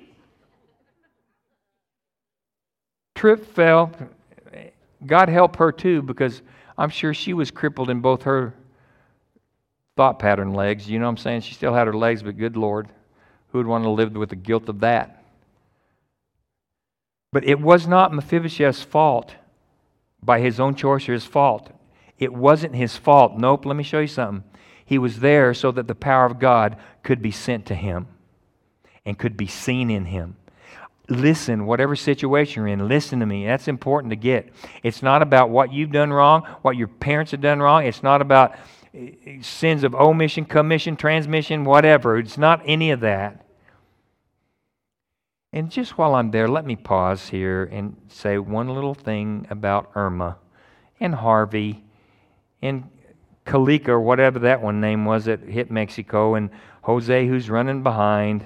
tripped, fell. God help her too, because I'm sure she was crippled in both her thought pattern legs. You know what I'm saying? She still had her legs, but good Lord, who would want to live with the guilt of that? But it was not Mephibosheth's fault by his own choice or his fault. It wasn't his fault. Nope, let me show you something. He was there so that the power of God could be sent to him and could be seen in him. Listen, whatever situation you're in, listen to me. That's important to get. It's not about what you've done wrong, what your parents have done wrong. It's not about sins of omission, commission, transmission, whatever. It's not any of that. And just while I'm there, let me pause here and say one little thing about Irma and Harvey and Kalika, or whatever that one name was that hit Mexico, and Jose who's running behind.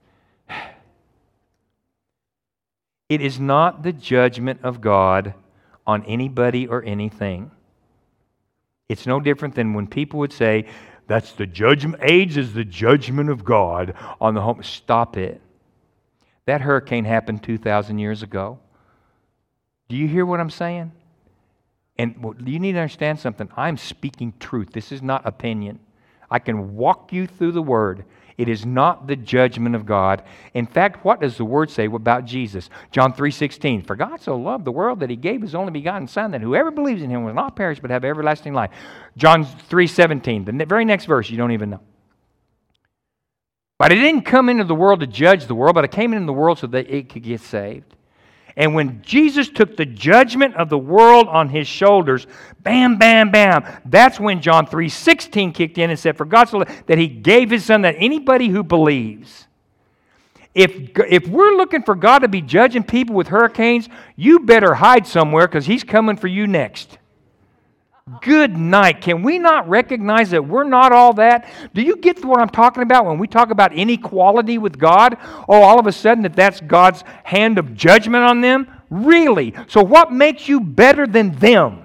It is not the judgment of God on anybody or anything. It's no different than when people would say, that's the judgment, AIDS is the judgment of God on the home. Stop it. That hurricane happened two thousand years ago. Do you hear what I'm saying? And you need to understand something. I'm speaking truth. This is not opinion. I can walk you through the Word. It is not the judgment of God. In fact, what does the Word say about Jesus? John three sixteen, for God so loved the world that He gave His only begotten Son, that whoever believes in Him will not perish but have everlasting life. John three seventeen, the very next verse you don't even know. But I didn't come into the world to judge the world, but I came into the world so that it could get saved. And when Jesus took the judgment of the world on His shoulders, bam, bam, bam, that's when John three sixteen kicked in and said, for God so loved that He gave His Son, that anybody who believes. If, if we're looking for God to be judging people with hurricanes, you better hide somewhere because He's coming for you next. Good night. Can we not recognize that we're not all that? Do you get what I'm talking about when we talk about inequality with God? Oh, all of a sudden that that's God's hand of judgment on them? Really? So what makes you better than them?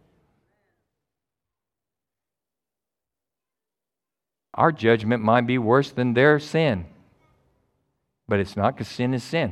Our judgment might be worse than their sin. But it's not, because sin is sin.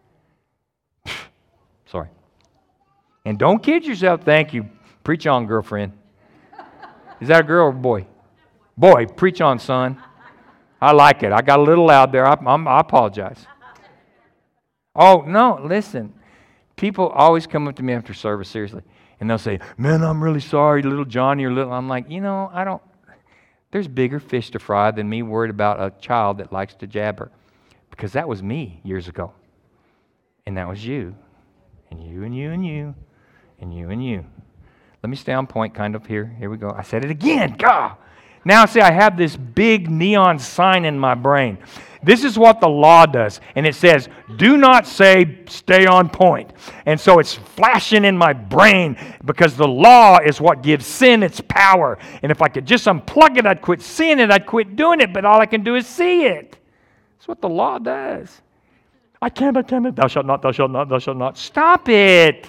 Sorry. And don't kid yourself. Thank you. Preach on, girlfriend. Is that a girl or a boy? Boy, preach on, son. I like it. I got a little loud there. I, I'm, I apologize. Oh, no, listen. People always come up to me after service, seriously, And they'll say, man, I'm really sorry, little Johnny or little. I'm like, you know, I don't, there's bigger fish to fry than me worried about a child that likes to jabber. Because that was me years ago. And that was you. And you and you and you. And you and you. Let me stay on point kind of here. Here we go. I said it again. God. Now, see, I have this big neon sign in my brain. This is what the law does. And it says, do not say, stay on point. And so it's flashing in my brain because the law is what gives sin its power. And if I could just unplug it, I'd quit seeing it. I'd quit doing it. But all I can do is see it. That's what the law does. I can't, I can't. Thou shalt not, thou shalt not, thou shalt not. Stop it.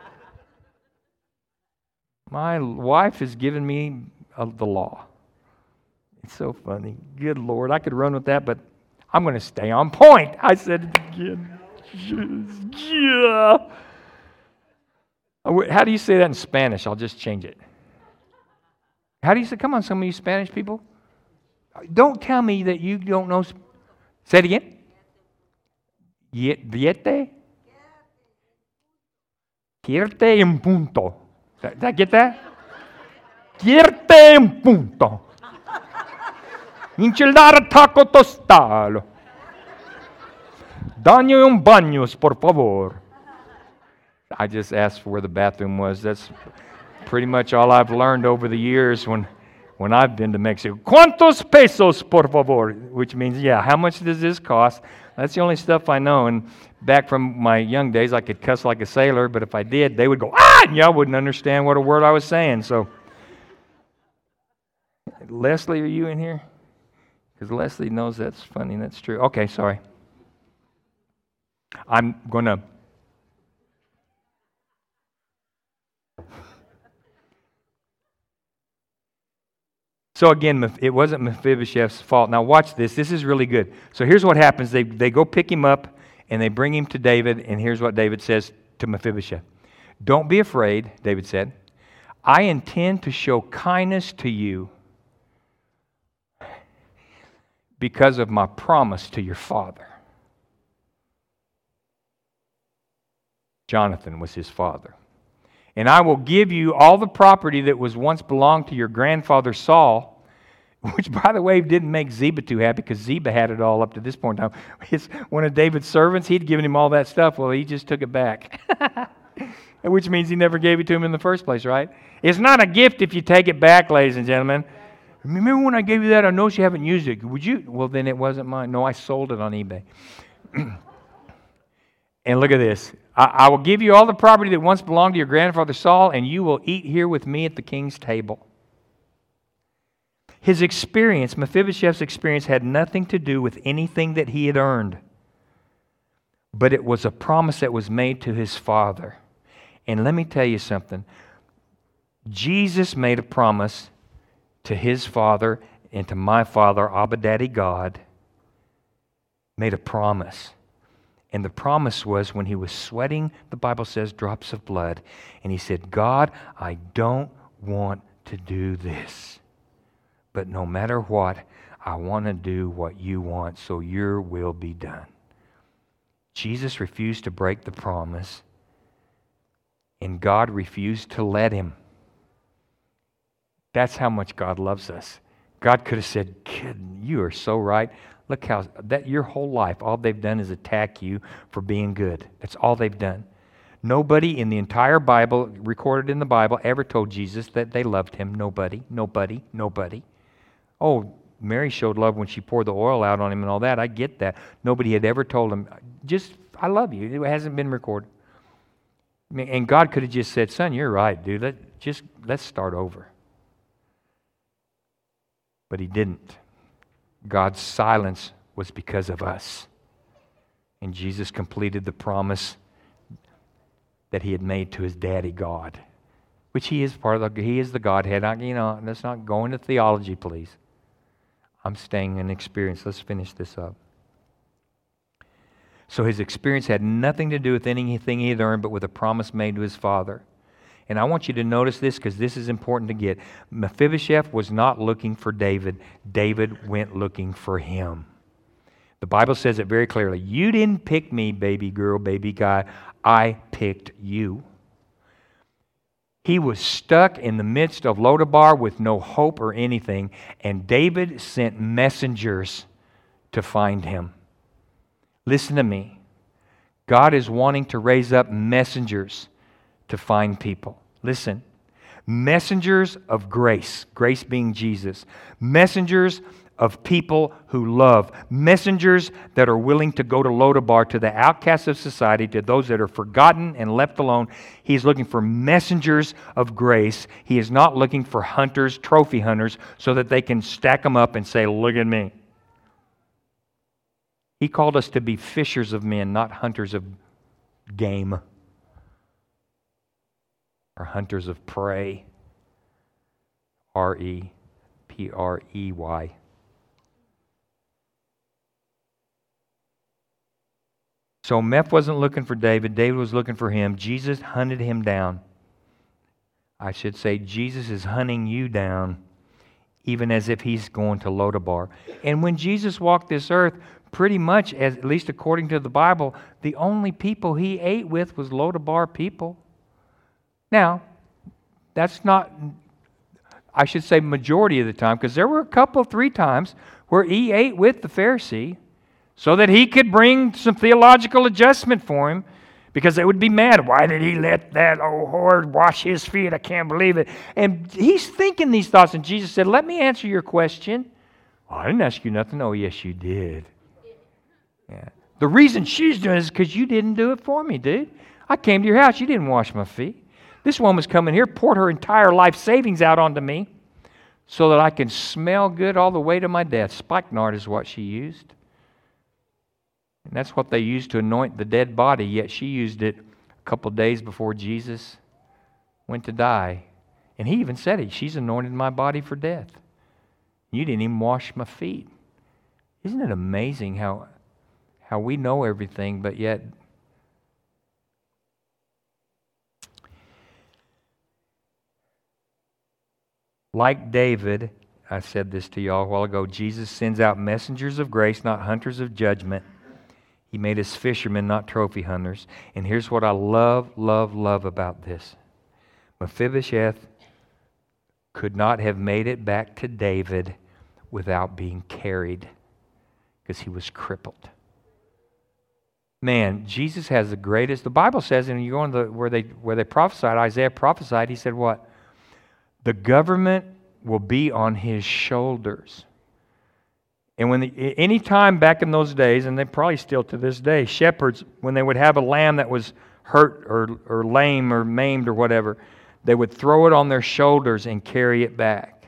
My wife has given me uh, the law. It's so funny. Good Lord, I could run with that, but I'm going to stay on point. I said it again. Yeah. How do you say that in Spanish? I'll just change it. How do you say, come on, some of you Spanish people? Don't tell me that you don't know. Say it again. Diete? Quierte en punto. Did I get that? Quierte en punto. Enchilada taco tostado. Daño un baños, por favor. I just asked for where the bathroom was. That's pretty much all I've learned over the years when, when I've been to Mexico. ¿Cuántos pesos, por favor? Which means, yeah, how much does this cost? That's the only stuff I know. And back from my young days, I could cuss like a sailor, but if I did, they would go, ah, and y'all wouldn't understand what a word I was saying. So, Leslie, are you in here? Because Leslie knows that's funny and that's true. Okay, sorry. I'm going to... So again, it wasn't Mephibosheth's fault. Now watch this. This is really good. So here's what happens. They, they go pick him up and they bring him to David, and here's what David says to Mephibosheth. Don't be afraid, David said. I intend to show kindness to you because of my promise to your father. Jonathan was his father. And I will give you all the property that was once belonged to your grandfather Saul, which, by the way, didn't make Ziba too happy because Ziba had it all up to this point in time. His, one of David's servants, he'd given him all that stuff. Well, he just took it back, which means he never gave it to him in the first place, right? It's not a gift if you take it back, ladies and gentlemen. Remember when I gave you that? I noticed you haven't used it. Would you? Well, then it wasn't mine. No, I sold it on eBay. And look at this. I, I will give you all the property that once belonged to your grandfather Saul, and you will eat here with me at the king's table. His experience, Mephibosheth's experience, had nothing to do with anything that he had earned. But it was a promise that was made to his father. And let me tell you something. Jesus made a promise to his father and to my father, Abba Daddy God, made a promise. And the promise was when he was sweating, the Bible says, drops of blood. And he said, God, I don't want to do this. But no matter what, I want to do what you want, so your will be done. Jesus refused to break the promise, and God refused to let him. That's how much God loves us. God could have said, kid, you are so right. Look how, that your whole life, all they've done is attack you for being good. That's all they've done. Nobody in the entire Bible, recorded in the Bible, ever told Jesus that they loved him. Nobody, nobody, nobody. Oh, Mary showed love when she poured the oil out on him and all that. I get that. Nobody had ever told him, just, I love you. It hasn't been recorded. And God could have just said, son, you're right, dude. Let, just, let's start over. But he didn't. God's silence was because of us. And Jesus completed the promise that he had made to his daddy God, which he is part of the, he is the Godhead. I, you know, let's not go into theology, please. I'm staying in experience. Let's finish this up. So his experience had nothing to do with anything he had earned, but with a promise made to his father. And I want you to notice this because this is important to get. Mephibosheth was not looking for David. David went looking for him. The Bible says it very clearly. You didn't pick me, baby girl, baby guy. I picked you. He was stuck in the midst of Lodabar with no hope or anything, and David sent messengers to find him. Listen to me. God is wanting to raise up messengers to find people. Listen. Messengers of grace, grace being Jesus. Messengers of people who love. Messengers that are willing to go to Lodabar, to the outcasts of society, to those that are forgotten and left alone. He's looking for messengers of grace. He is not looking for hunters, trophy hunters, so that they can stack them up and say, look at me. He called us to be fishers of men, not hunters of game or hunters of prey. R E P R E Y. So Meph wasn't looking for David. David was looking for him. Jesus hunted him down. I should say Jesus is hunting you down, even as if he's going to Lodabar. And when Jesus walked this earth, pretty much, as, at least according to the Bible, the only people he ate with was Lodabar people. Now, that's not, I should say majority of the time, because there were a couple, three times where he ate with the Pharisee so that he could bring some theological adjustment for him, because they would be mad. Why did he let that old whore wash his feet? I can't believe it. And he's thinking these thoughts, and Jesus said, let me answer your question. Well, I didn't ask you nothing. Oh, yes, you did. Yeah. The reason she's doing it is because you didn't do it for me, dude. I came to your house. You didn't wash my feet. This woman's coming here, poured her entire life savings out onto me so that I can smell good all the way to my death. Spikenard is what she used. And that's what they used to anoint the dead body, yet she used it a couple days before Jesus went to die. And he even said it, she's anointed my body for death. You didn't even wash my feet. Isn't it amazing how, how we know everything, but yet like David, I said this to y'all a while ago, Jesus sends out messengers of grace, not hunters of judgment. He made us fishermen, not trophy hunters. And here's what I love, love, love about this. Mephibosheth could not have made it back to David without being carried, because he was crippled. Man, Jesus has the greatest. The Bible says, and you go on the where they where they prophesied, Isaiah prophesied, he said what? The government will be on his shoulders. And when the, any time back in those days, and they probably still to this day, shepherds, when they would have a lamb that was hurt or, or lame or maimed or whatever, they would throw it on their shoulders and carry it back.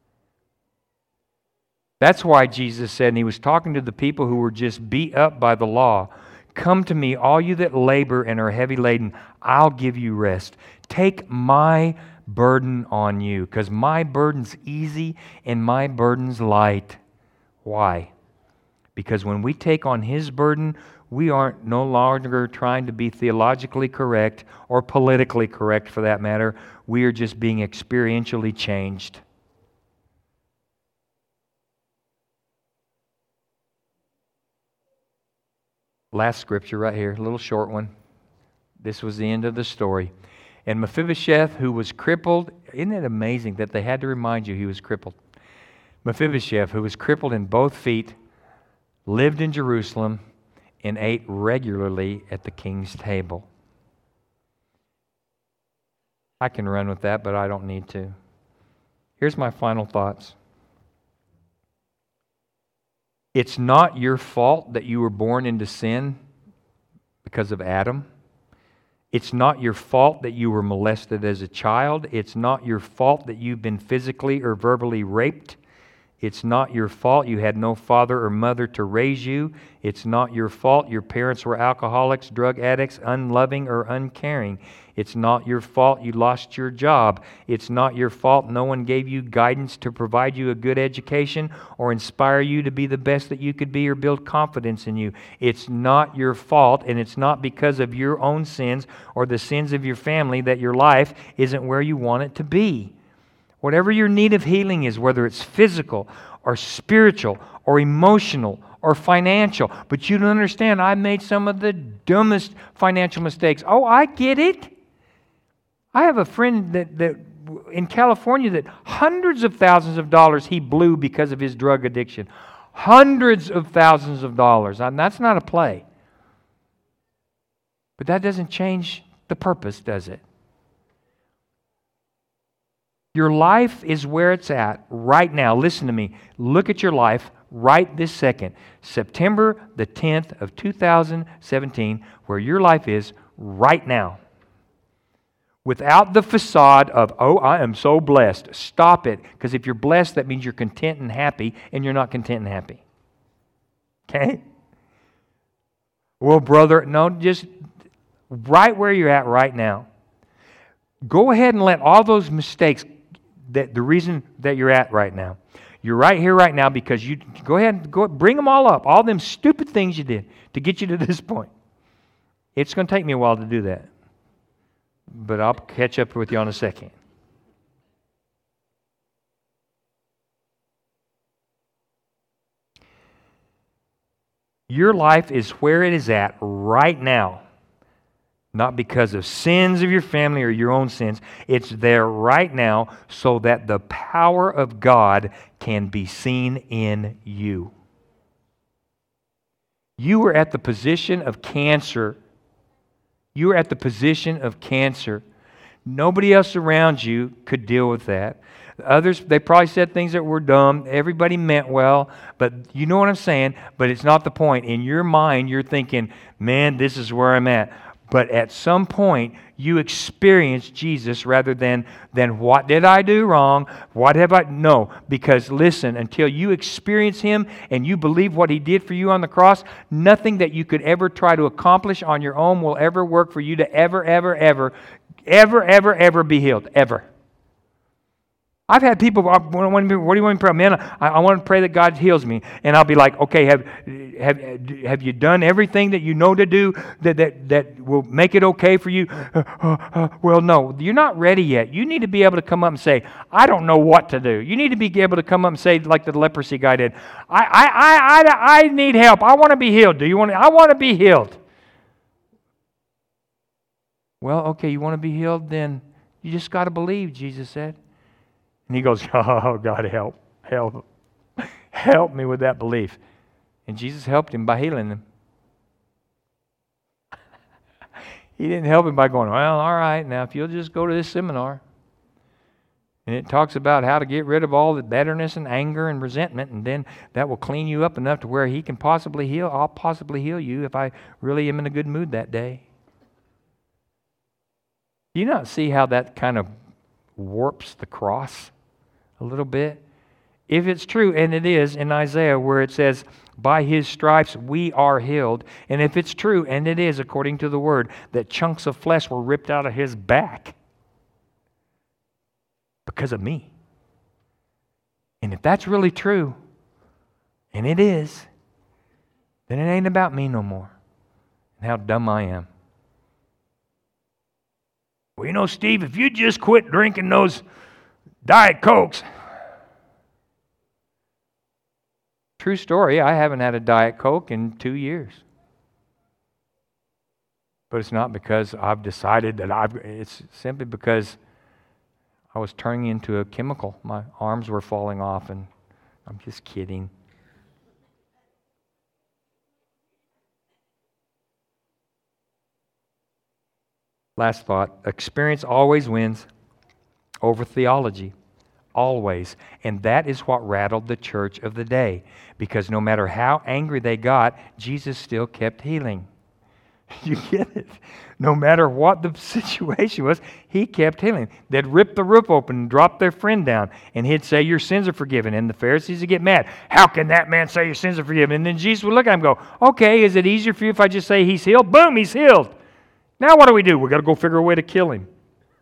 That's why Jesus said, and he was talking to the people who were just beat up by the law, come to me, all you that labor and are heavy laden, I'll give you rest. Take my burden on you, because my burden's easy and my burden's light. Why? Because when we take on his burden, we aren't no longer trying to be theologically correct or politically correct for that matter. We are just being experientially changed. Last scripture right here, a little short one. This was the end of the story. And Mephibosheth, who was crippled, isn't it amazing that they had to remind you he was crippled? Mephibosheth, who was crippled in both feet, lived in Jerusalem and ate regularly at the king's table. I can run with that, but I don't need to. Here's my final thoughts. It's not your fault that you were born into sin because of Adam. It's not your fault that you were molested as a child. It's not your fault that you've been physically or verbally raped. It's not your fault you had no father or mother to raise you. It's not your fault your parents were alcoholics, drug addicts, unloving, or uncaring. It's not your fault you lost your job. It's not your fault no one gave you guidance to provide you a good education or inspire you to be the best that you could be or build confidence in you. It's not your fault, and it's not because of your own sins or the sins of your family that your life isn't where you want it to be. Whatever your need of healing is, whether it's physical or spiritual or emotional or financial, but you don't understand, I made some of the dumbest financial mistakes. Oh, I get it. I have a friend that, that in California that hundreds of thousands of dollars he blew because of his drug addiction. Hundreds of thousands of dollars. And that's not a play. But that doesn't change the purpose, does it? Your life is where it's at right now. Listen to me. Look at your life right this second. September the tenth of two thousand seventeen, where your life is right now. Without the facade of, oh, I am so blessed. Stop it. Because if you're blessed, that means you're content and happy, and you're not content and happy. Okay? Well, brother, no, just right where you're at right now. Go ahead and let all those mistakes, that the reason that you're at right now, you're right here right now because you, go ahead and go, bring them all up, all them stupid things you did to get you to this point. It's going to take me a while to do that. But I'll catch up with you in a second. Your life is where it is at right now. Not because of sins of your family or your own sins. It's there right now so that the power of God can be seen in you. You are at the position of cancer. You are at the position of cancer. Nobody else around you could deal with that. Others, they probably said things that were dumb. Everybody meant well, but you know what I'm saying? But it's not the point. In your mind, you're thinking, man, this is where I'm at. But at some point, you experience Jesus rather than, than what did I do wrong? What have I? No, because listen, until you experience Him and you believe what He did for you on the cross, nothing that you could ever try to accomplish on your own will ever work for you to ever, ever, ever, ever, ever, ever be healed. Ever. I've had people, what do you want me to pray? Man, I, I want to pray that God heals me. And I'll be like, okay, have have have you done everything that you know to do that that, that will make it okay for you? Uh, uh, uh, well, no, you're not ready yet. You need to be able to come up and say, I don't know what to do. You need to be able to come up and say, like the leprosy guy did, I I I I, I need help. I want to be healed. Do you want to? I want to be healed. Well, okay, you want to be healed? Then you just got to believe, Jesus said. And he goes, oh, God, help, help, help me with that belief. And Jesus helped him by healing him. He didn't help him by going, well, all right, now if you'll just go to this seminar. And it talks about how to get rid of all the bitterness and anger and resentment, and then that will clean you up enough to where He can possibly heal. I'll possibly heal you if I really am in a good mood that day. Do you not see how that kind of warps the cross a little bit? If it's true, and it is in Isaiah where it says, by His stripes we are healed, and if it's true, and it is according to the Word, that chunks of flesh were ripped out of His back because of me. And if that's really true, and it is, then it ain't about me no more and how dumb I am. Well, you know, Steve, if you just quit drinking those Diet Cokes. True story, I haven't had a Diet Coke in two years. But it's not because I've decided that I've, it's simply because I was turning into a chemical. My arms were falling off, and I'm just kidding. Last thought, experience always wins over theology. Always. And that is what rattled the church of the day. Because no matter how angry they got, Jesus still kept healing. You get it? No matter what the situation was, He kept healing. They'd rip the roof open and drop their friend down, and He'd say, your sins are forgiven. And the Pharisees would get mad. How can that man say your sins are forgiven? And then Jesus would look at him and go, okay, is it easier for you if I just say he's healed? Boom, he's healed. Now what do we do? We've got to go figure a way to kill him.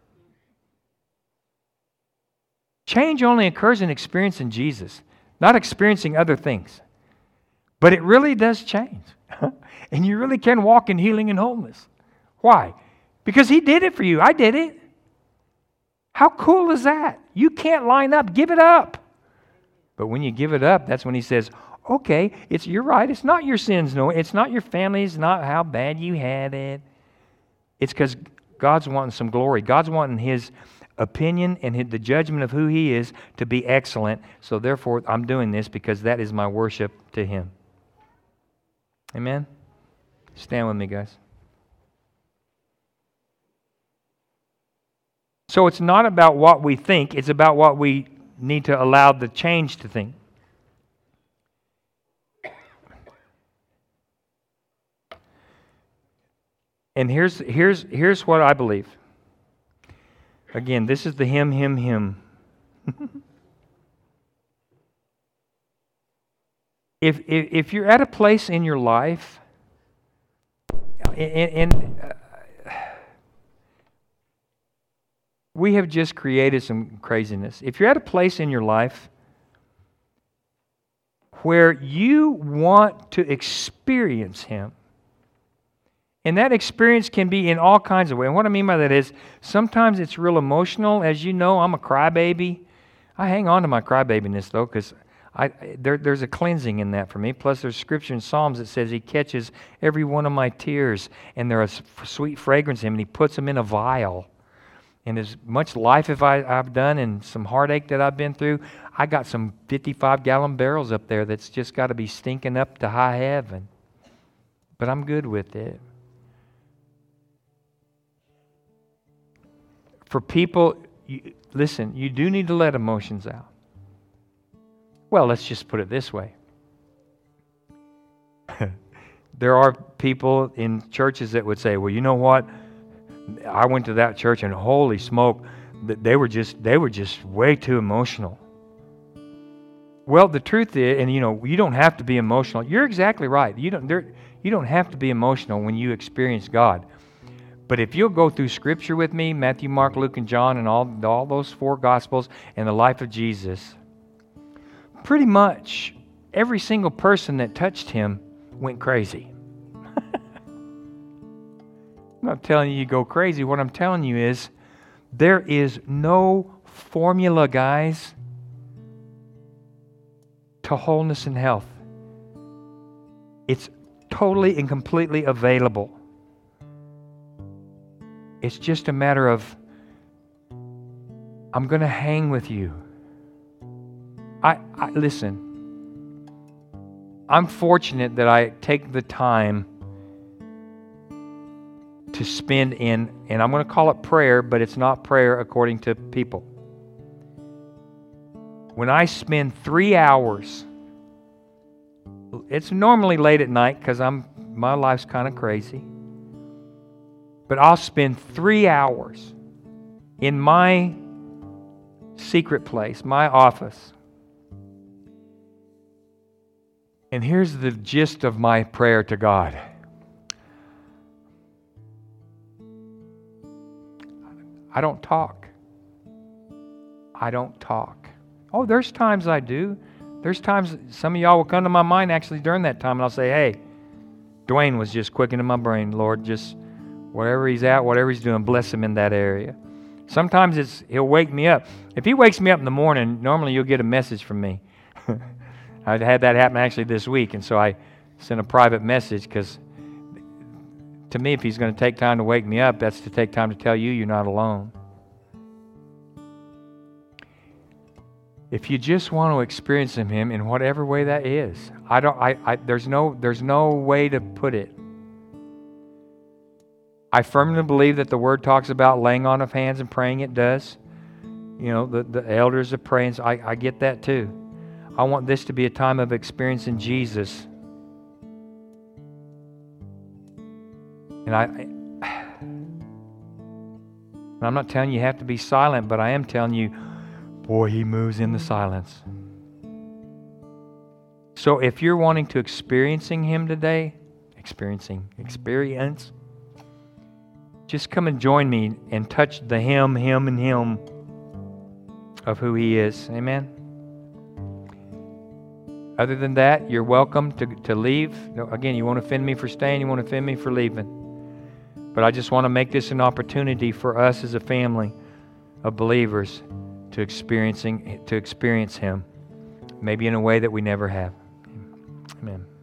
Change only occurs in experiencing Jesus, not experiencing other things. But it really does change. And you really can walk in healing and wholeness. Why? Because He did it for you. I did it. How cool is that? You can't line up. Give it up. But when you give it up, that's when He says, okay, it's you're right. It's not your sins. No, it's not your family. It's not how bad you had it. It's because God's wanting some glory. God's wanting His opinion and his, the judgment of who He is to be excellent. So therefore, I'm doing this because that is my worship to Him. Amen? Stand with me, guys. So it's not about what we think. It's about what we need to allow the change to think. And here's, here's, here's what I believe. Again, this is the hymn, hymn, hymn. if, if if you're at a place in your life, and, and uh, we have just created some craziness. If you're at a place in your life where you want to experience Him, and that experience can be in all kinds of ways. And what I mean by that is sometimes it's real emotional. As you know, I'm a crybaby. I hang on to my crybabiness, though, because I there, there's a cleansing in that for me. Plus, there's scripture in Psalms that says He catches every one of my tears, and they're a sweet fragrance in Him, and He puts them in a vial. And as much life as I, I've done and some heartache that I've been through, I got some fifty-five gallon barrels up there that's just got to be stinking up to high heaven. But I'm good with it. For people, you, listen, you do need to let emotions out. Well, let's just put it this way. There are people in churches that would say, well, you know what? I went to that church and holy smoke, they were just they were just way too emotional. Well, the truth is, and you know, you don't have to be emotional. You're exactly right. You don't there, you don't have to be emotional when you experience God. But if you'll go through Scripture with me, Matthew, Mark, Luke, and John, and all, all those four Gospels, and the life of Jesus, pretty much every single person that touched Him went crazy. I'm not telling you you go crazy. What I'm telling you is there is no formula, guys, to wholeness and health. It's totally and completely available. It's just a matter of, I'm going to hang with you. I, I listen, I'm fortunate that I take the time to spend in, and I'm going to call it prayer, but it's not prayer according to people. When I spend three hours, it's normally late at night because I'm my life's kind of crazy. But I'll spend three hours in my secret place, my office. And here's the gist of my prayer to God. I don't talk. I don't talk. Oh, there's times I do. There's times some of y'all will come to my mind actually during that time, and I'll say, hey, Dwayne was just quickening my brain. Lord, just wherever he's at, whatever he's doing, bless him in that area. Sometimes it's he'll wake me up. If he wakes me up in the morning, normally you'll get a message from me. I had that happen actually this week, and so I sent a private message because to me, if he's going to take time to wake me up, that's to take time to tell you you're not alone. If you just want to experience Him in whatever way that is, I don't. I, I there's no there's no way to put it. I firmly believe that the Word talks about laying on of hands and praying. It does. You know, the, the elders are praying. So I, I get that too. I want this to be a time of experiencing Jesus. And I, and I'm not telling you you have to be silent, but I am telling you, boy, He moves in the silence. So if you're wanting to experiencing Him today, experiencing, experience, just come and join me and touch the Him, Him, and Him of who He is. Amen? Other than that, you're welcome to, to leave. Again, you won't offend me for staying, you won't offend me for leaving. But I just want to make this an opportunity for us as a family of believers to experiencing to experience Him, maybe in a way that we never have. Amen.